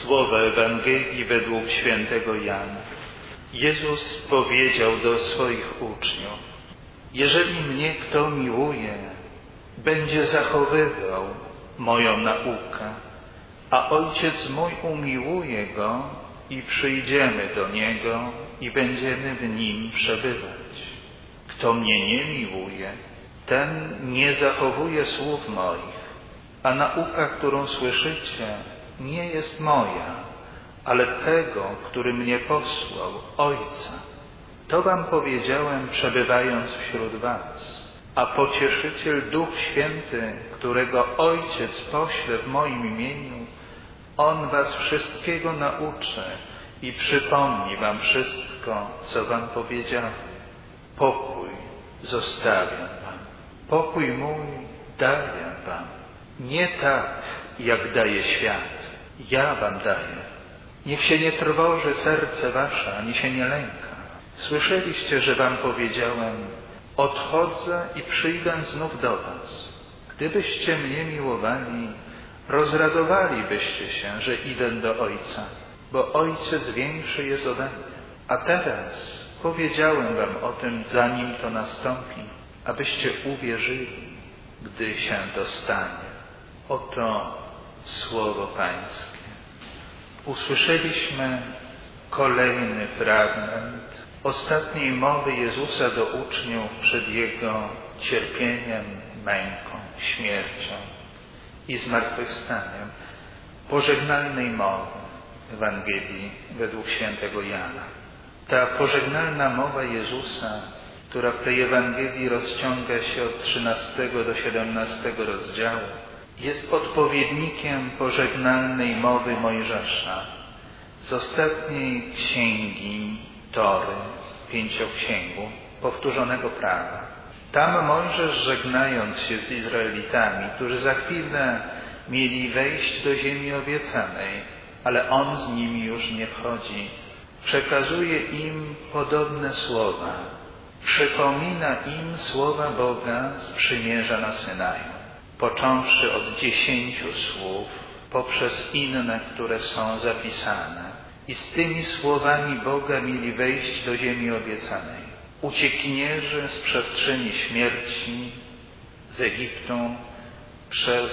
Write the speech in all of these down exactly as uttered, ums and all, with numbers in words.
Słowa Ewangelii według świętego Jana. Jezus powiedział do swoich uczniów: jeżeli mnie kto miłuje, będzie zachowywał moją naukę, a Ojciec mój umiłuje go i przyjdziemy do niego i będziemy w nim przebywać. Kto mnie nie miłuje, ten nie zachowuje słów moich, a nauka, którą słyszycie, nie jest moja, ale tego, który mnie posłał, Ojca. To wam powiedziałem, przebywając wśród was. A Pocieszyciel, Duch Święty, którego Ojciec pośle w moim imieniu, On was wszystkiego nauczy i przypomni wam wszystko, co wam powiedziałem. Pokój zostawiam wam. Pokój mój daję wam. Nie tak, jak daje świat. Ja wam daję. Niech się nie trwoży serce wasze, ani się nie lęka. Słyszeliście, że wam powiedziałem: odchodzę i przyjdę znów do was. Gdybyście mnie miłowali, rozradowalibyście się, że idę do Ojca, bo Ojciec większy jest ode mnie. A teraz powiedziałem wam o tym, zanim to nastąpi, abyście uwierzyli, gdy się to stanie. Oto słowo Pańskie. Usłyszeliśmy kolejny fragment ostatniej mowy Jezusa do uczniów przed Jego cierpieniem, męką, śmiercią i zmartwychwstaniem, pożegnalnej mowy Ewangelii według świętego Jana. Ta pożegnalna mowa Jezusa, która w tej Ewangelii rozciąga się od trzynastego do siedemnastego rozdziału, jest odpowiednikiem pożegnalnej mowy Mojżesza z ostatniej księgi Tory, pięcioksięgu, powtórzonego prawa. Tam Mojżesz, żegnając się z Izraelitami, którzy za chwilę mieli wejść do ziemi obiecanej, ale on z nimi już nie wchodzi, przekazuje im podobne słowa. Przypomina im słowa Boga z przymierza na Synaju, począwszy od dziesięciu słów, poprzez inne, które są zapisane. I z tymi słowami Boga mieli wejść do ziemi obiecanej. Uciekinierzy z przestrzeni śmierci, z Egiptu, przez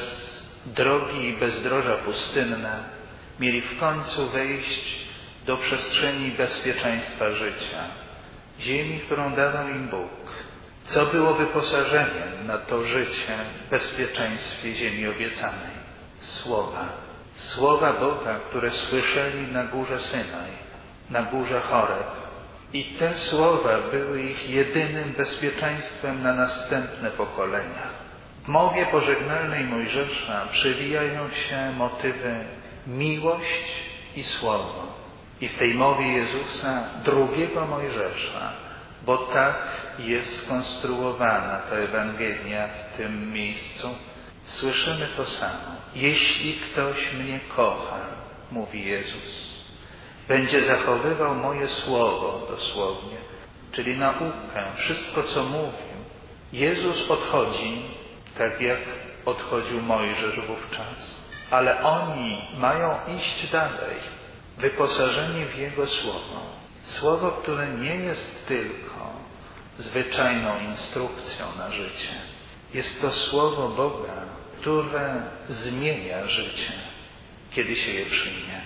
drogi i bezdroża pustynne, mieli w końcu wejść do przestrzeni bezpieczeństwa życia, ziemi, którą dawał im Bóg, co było wyposażeniem na to życie w bezpieczeństwie ziemi obiecanej. Słowa. Słowa Boga, które słyszeli na górze Synaj, na górze Choreb. I te słowa były ich jedynym bezpieczeństwem na następne pokolenia. W mowie pożegnalnej Mojżesza przewijają się motywy miłość i słowo. I w tej mowie Jezusa, drugiego Mojżesza, bo tak jest skonstruowana ta Ewangelia w tym miejscu, słyszymy to samo. Jeśli ktoś mnie kocha, mówi Jezus, będzie zachowywał moje słowo dosłownie, czyli naukę, wszystko co mówił. Jezus odchodzi, tak jak odchodził Mojżesz wówczas, ale oni mają iść dalej, wyposażeni w Jego słowo. Słowo, które nie jest tylko zwyczajną instrukcją na życie. Jest to słowo Boga, które zmienia życie, kiedy się je przyjmie.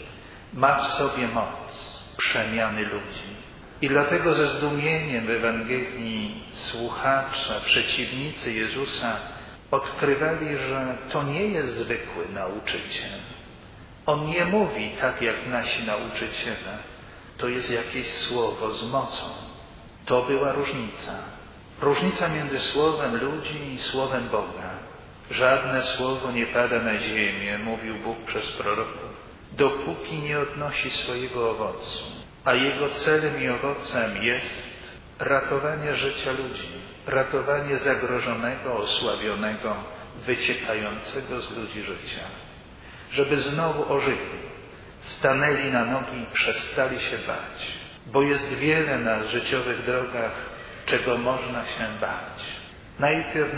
Ma w sobie moc przemiany ludzi. I dlatego ze zdumieniem w Ewangelii słuchacze, przeciwnicy Jezusa odkrywali, że to nie jest zwykły nauczyciel. On nie mówi tak jak nasi nauczyciele. To jest jakieś słowo z mocą. To była różnica. Różnica między słowem ludzi i słowem Boga. Żadne słowo nie pada na ziemię, mówił Bóg przez proroków, dopóki nie odnosi swojego owocu. A Jego celem i owocem jest ratowanie życia ludzi, ratowanie zagrożonego, osłabionego, wyciekającego z ludzi życia. Żeby znowu ożyli, stanęli na nogi i przestali się bać, bo jest wiele na życiowych drogach, czego można się bać. Najpierw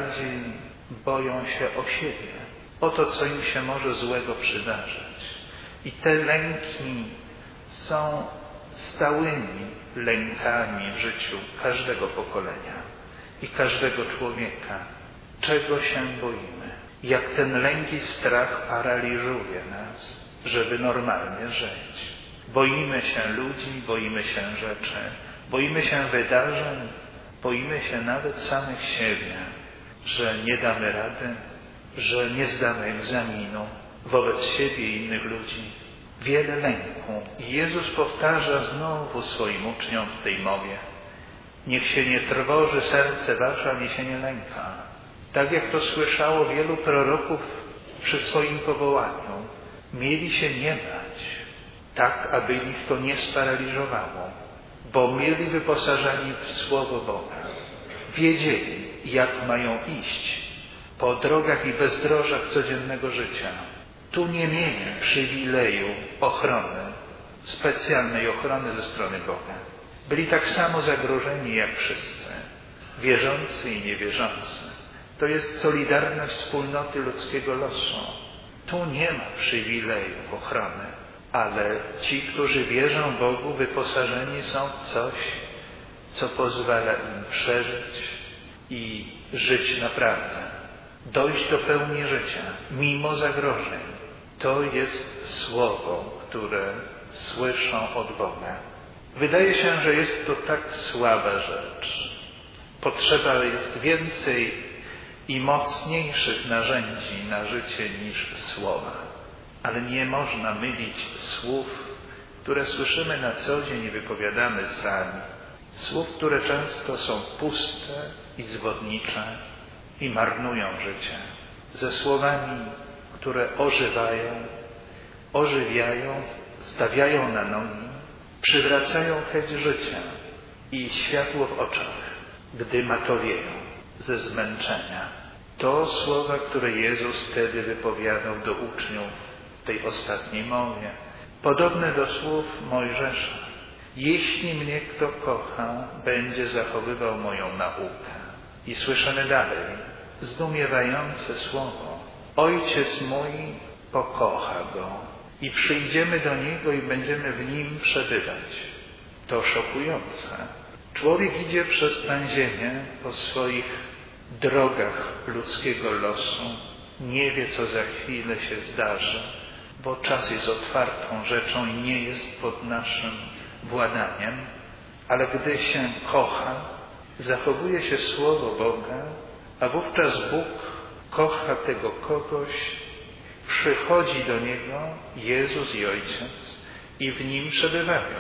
najbardziej boją się o siebie, o to, co im się może złego przydarzyć. I te lęki są stałymi lękami w życiu każdego pokolenia i każdego człowieka. Czego się boimy? Jak ten lęk i strach paraliżuje nas, żeby normalnie żyć. Boimy się ludzi, boimy się rzeczy, boimy się wydarzeń, boimy się nawet samych siebie, że nie damy rady, że nie zdamy egzaminu wobec siebie i innych ludzi. Wiele lęku. I Jezus powtarza znowu swoim uczniom w tej mowie: niech się nie trwoży serce wasze, ani się nie lęka. Tak jak to słyszało wielu proroków przy swoim powołaniu. Mieli się nie bać, tak aby ich to nie sparaliżowało, bo mieli wyposażeni w Słowo Boga. Wiedzieli, jak mają iść po drogach i bezdrożach codziennego życia. Tu nie mieli przywileju ochrony, specjalnej ochrony ze strony Boga. Byli tak samo zagrożeni jak wszyscy, wierzący i niewierzący. To jest solidarność wspólnoty ludzkiego losu. Tu nie ma przywileju ochrony, ale ci, którzy wierzą Bogu, wyposażeni są w coś, co pozwala im przeżyć i żyć naprawdę. Dojść do pełni życia, mimo zagrożeń. To jest słowo, które słyszą od Boga. Wydaje się, że jest to tak słaba rzecz. Potrzeba jest więcej i mocniejszych narzędzi na życie niż słowa. Ale nie można mylić słów, które słyszymy na co dzień i wypowiadamy sami. Słów, które często są puste i zwodnicze i marnują życie. Ze słowami, które ożywają, ożywiają, stawiają na nogi, przywracają chęć życia i światło w oczach, gdy matowieją ze zmęczenia. To słowa, które Jezus wtedy wypowiadał do uczniów w tej ostatniej mowie, podobne do słów Mojżesza. Jeśli mnie kto kocha, będzie zachowywał moją naukę. I słyszymy dalej zdumiewające słowo. Ojciec mój pokocha go i przyjdziemy do niego i będziemy w nim przebywać. To szokujące. Człowiek idzie przez tę ziemię po swoich drogach ludzkiego losu. Nie wie, co za chwilę się zdarzy, bo czas jest otwartą rzeczą i nie jest pod naszym władaniem. Ale gdy się kocha, zachowuje się Słowo Boga, a wówczas Bóg kocha tego kogoś, przychodzi do Niego Jezus i Ojciec i w Nim przebywają.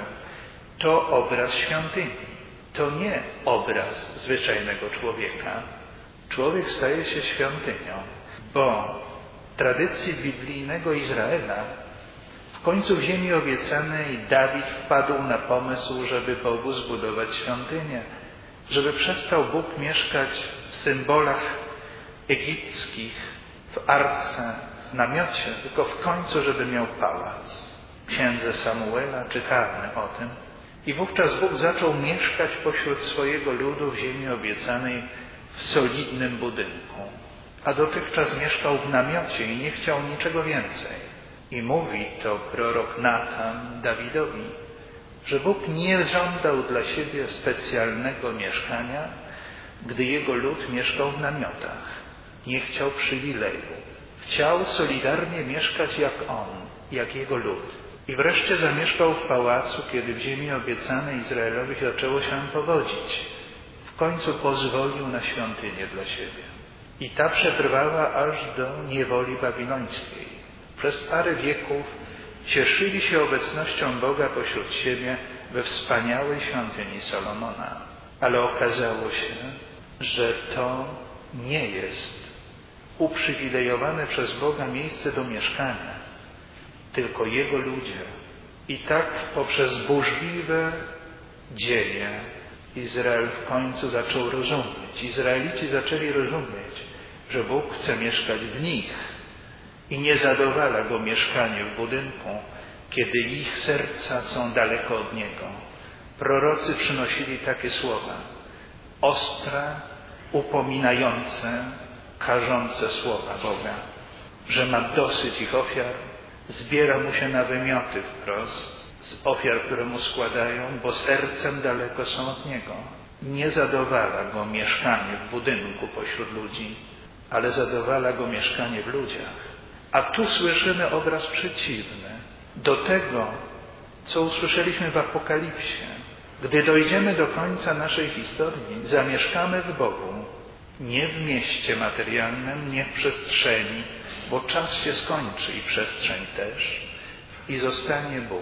To obraz świątyni. To nie obraz zwyczajnego człowieka. Człowiek staje się świątynią, bo w tradycji biblijnego Izraela w końcu w ziemi obiecanej Dawid wpadł na pomysł, żeby Bogu zbudować świątynię, żeby przestał Bóg mieszkać w symbolach egipskich, w arce, w namiocie, tylko w końcu, żeby miał pałac. W księdze Samuela czytamy o tym. I wówczas Bóg zaczął mieszkać pośród swojego ludu w ziemi obiecanej w solidnym budynku. A dotychczas mieszkał w namiocie i nie chciał niczego więcej. I mówi to prorok Natan Dawidowi, że Bóg nie żądał dla siebie specjalnego mieszkania, gdy jego lud mieszkał w namiotach. Nie chciał przywileju. Chciał solidarnie mieszkać jak on, jak jego lud. I wreszcie zamieszkał w pałacu, kiedy w ziemi obiecanej Izraelowi zaczęło się powodzić. W końcu pozwolił na świątynię dla siebie. I ta przetrwała aż do niewoli babilońskiej. Przez parę wieków cieszyli się obecnością Boga pośród siebie we wspaniałej świątyni Salomona. Ale okazało się, że to nie jest uprzywilejowane przez Boga miejsce do mieszkania, tylko Jego ludzie. I tak poprzez burzliwe dzieje Izrael w końcu zaczął rozumieć. Izraelici zaczęli rozumieć, że Bóg chce mieszkać w nich i nie zadowala Go mieszkanie w budynku, kiedy ich serca są daleko od Niego. Prorocy przynosili takie słowa: ostre, upominające, karzące słowa Boga, że ma dosyć ich ofiar, Zbiera mu się na wymioty wprost z ofiar, które mu składają, bo sercem daleko są od niego. Nie zadowala go mieszkanie w budynku pośród ludzi, ale zadowala go mieszkanie w ludziach. A tu słyszymy obraz przeciwny do tego, co usłyszeliśmy w Apokalipsie. Gdy dojdziemy do końca naszej historii, zamieszkamy w Bogu, nie w mieście materialnym, nie w przestrzeni, bo czas się skończy i przestrzeń też, i zostanie Bóg.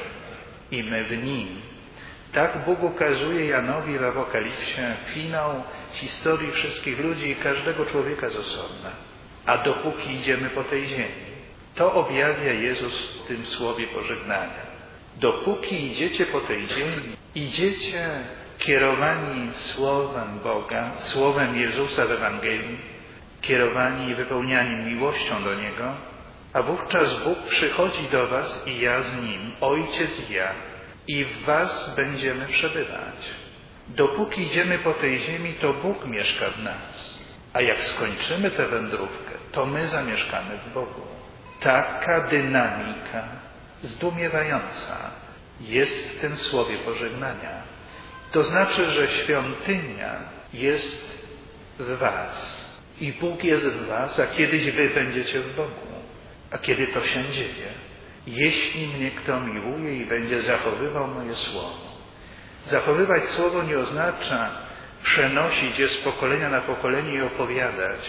I my w Nim. Tak Bóg ukazuje Janowi w Apokalipsie finał historii wszystkich ludzi i każdego człowieka z osobna. A dopóki idziemy po tej ziemi, to objawia Jezus w tym słowie pożegnania. Dopóki idziecie po tej ziemi, idziecie kierowani Słowem Boga, Słowem Jezusa w Ewangelii, kierowani i wypełniani miłością do Niego, a wówczas Bóg przychodzi do was i ja z Nim, Ojciec i ja, i w was będziemy przebywać. Dopóki idziemy po tej ziemi, to Bóg mieszka w nas, a jak skończymy tę wędrówkę, to my zamieszkamy w Bogu. Taka dynamika zdumiewająca jest w tym słowie pożegnania. To znaczy, że świątynia jest w was i Bóg jest w was, a kiedyś wy będziecie w Bogu. A kiedy to się dzieje? Jeśli mnie kto miłuje i będzie zachowywał moje słowo. Zachowywać słowo nie oznacza przenosić je z pokolenia na pokolenie i opowiadać,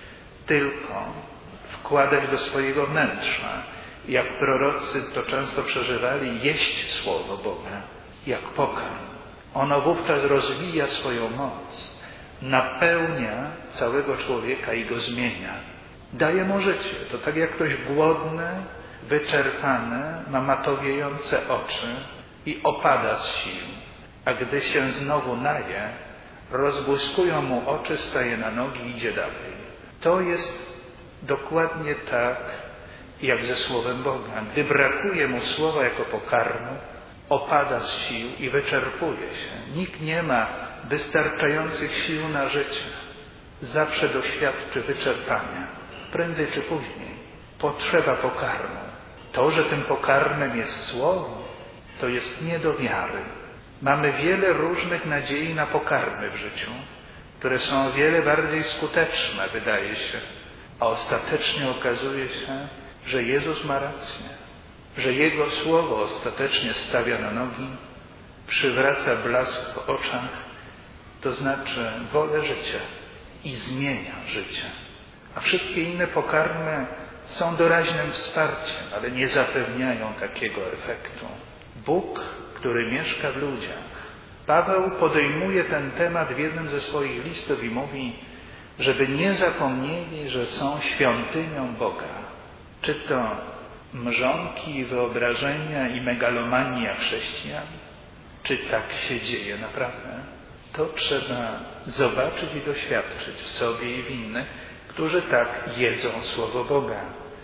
tylko wkładać do swojego wnętrza. Jak prorocy to często przeżywali, jeść słowo Boga, jak pokarm. Ono wówczas rozwija swoją moc, napełnia całego człowieka i go zmienia. Daje mu życie. To tak jak ktoś głodny, wyczerpany, ma matowiejące oczy i opada z sił. A gdy się znowu naje, rozbłyskują mu oczy, staje na nogi i idzie dalej. To jest dokładnie tak, jak ze Słowem Boga. Gdy brakuje mu słowa jako pokarmu, opada z sił i wyczerpuje się. Nikt nie ma wystarczających sił na życie. Zawsze doświadczy wyczerpania. Prędzej czy później. Potrzeba pokarmu. To, że tym pokarmem jest Słowo, to jest nie do wiary. Mamy wiele różnych nadziei na pokarmy w życiu, które są o wiele bardziej skuteczne, wydaje się, a ostatecznie okazuje się, że Jezus ma rację, że Jego Słowo ostatecznie stawia na nogi, przywraca blask w oczach, to znaczy wolę życia i zmienia życie. A wszystkie inne pokarmy są doraźnym wsparciem, ale nie zapewniają takiego efektu. Bóg, który mieszka w ludziach. Paweł podejmuje ten temat w jednym ze swoich listów i mówi, żeby nie zapomnieli, że są świątynią Boga. Czy to mrzonki, wyobrażenia i megalomania chrześcijan? Czy tak się dzieje naprawdę? To trzeba zobaczyć i doświadczyć w sobie i w innych, którzy tak jedzą Słowo Boga.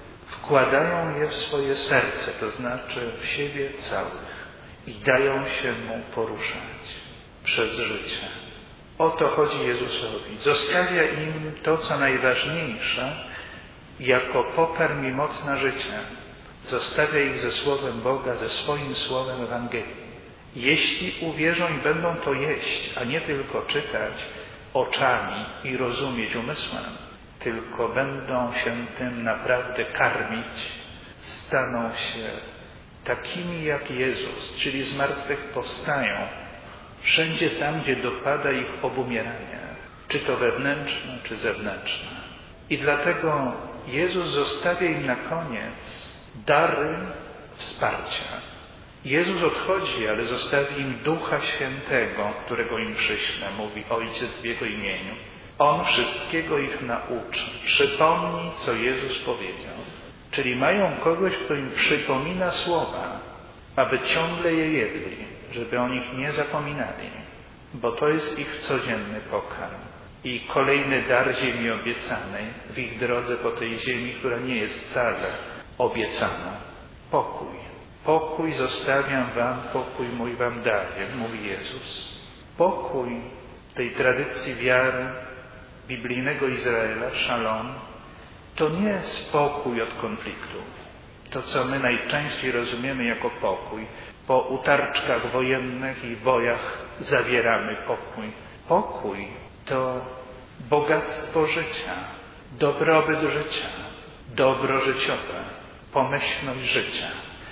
Wkładają je w swoje serce, to znaczy w siebie całych i dają się Mu poruszać przez życie. O to chodzi Jezusowi. Zostawia im to, co najważniejsze, jako pokarm i moc na życie. Zostawia ich ze Słowem Boga, ze swoim Słowem Ewangelii. Jeśli uwierzą i będą to jeść, a nie tylko czytać oczami i rozumieć umysłem, tylko będą się tym naprawdę karmić, staną się takimi jak Jezus, czyli z martwych powstają wszędzie tam, gdzie dopada ich obumieranie, czy to wewnętrzne, czy zewnętrzne. I dlatego Jezus zostawia im na koniec dary wsparcia. Jezus odchodzi, ale zostawi im Ducha Świętego, którego im przyśle, mówi Ojciec w Jego imieniu. On wszystkiego ich nauczy, przypomni, co Jezus powiedział. Czyli mają kogoś, kto im przypomina słowa, aby ciągle je jedli, żeby o nich nie zapominali, bo to jest ich codzienny pokarm. I kolejny dar ziemi obiecanej w ich drodze po tej ziemi, która nie jest wcale obiecana. Pokój. Pokój zostawiam wam, pokój mój wam daję, mówi Jezus. Pokój tej tradycji wiary biblijnego Izraela, szalom, to nie spokój od konfliktów. to, co my najczęściej rozumiemy jako pokój. Po utarczkach wojennych i bojach zawieramy pokój. Pokój to bogactwo życia, dobrobyt życia, dobro życiowe, pomyślność życia.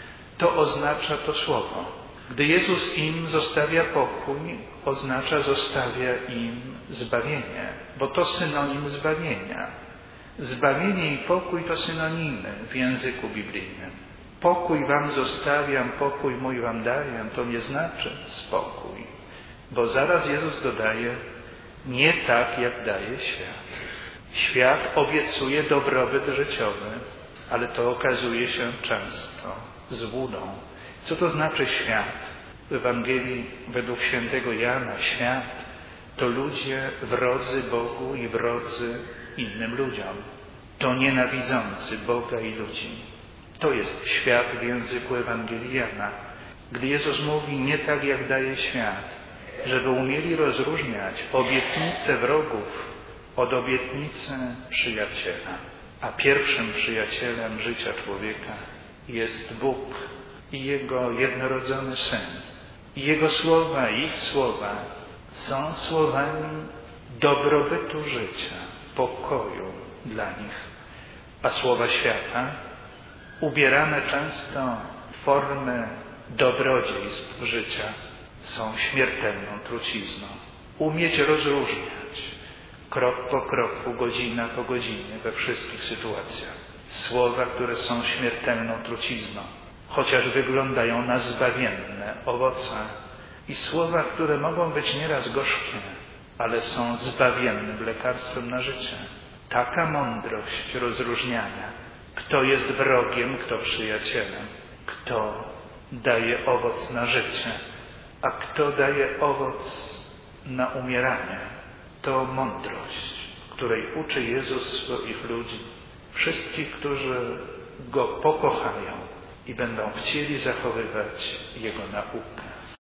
To oznacza to słowo. Gdy Jezus im zostawia pokój, oznacza zostawia im zbawienie, bo to synonim zbawienia. Zbawienie i pokój to synonimy w języku biblijnym. Pokój wam zostawiam, pokój mój wam daję, to nie znaczy spokój, bo zaraz Jezus dodaje, nie tak jak daje świat. Świat obiecuje dobrobyt życiowy, ale to okazuje się często złudą. Co to znaczy świat? W Ewangelii według świętego Jana świat to ludzie wrodzy Bogu i wrodzy innym ludziom. To nienawidzący Boga i ludzi. To jest świat w języku Ewangelii Jana. Gdy Jezus mówi nie tak jak daje świat, żeby umieli rozróżniać obietnice wrogów od obietnicy przyjaciela. A pierwszym przyjacielem życia człowieka jest Bóg i Jego jednorodzony Syn. I Jego słowa, ich słowa są słowami dobrobytu życia, pokoju dla nich. A słowa świata, ubierane często w formę dobrodziejstw życia, są śmiertelną trucizną. Umieć rozróżniać krok po kroku, godzina po godzinie, we wszystkich sytuacjach. Słowa, które są śmiertelną trucizną, chociaż wyglądają na zbawienne owoce. I słowa, które mogą być nieraz gorzkie, ale są zbawiennym lekarstwem na życie. Taka mądrość rozróżniania, kto jest wrogiem, kto przyjacielem, kto daje owoc na życie, a kto daje owoc na umieranie. To mądrość, której uczy Jezus swoich ludzi, wszystkich, którzy Go pokochają i będą chcieli zachowywać Jego naukę.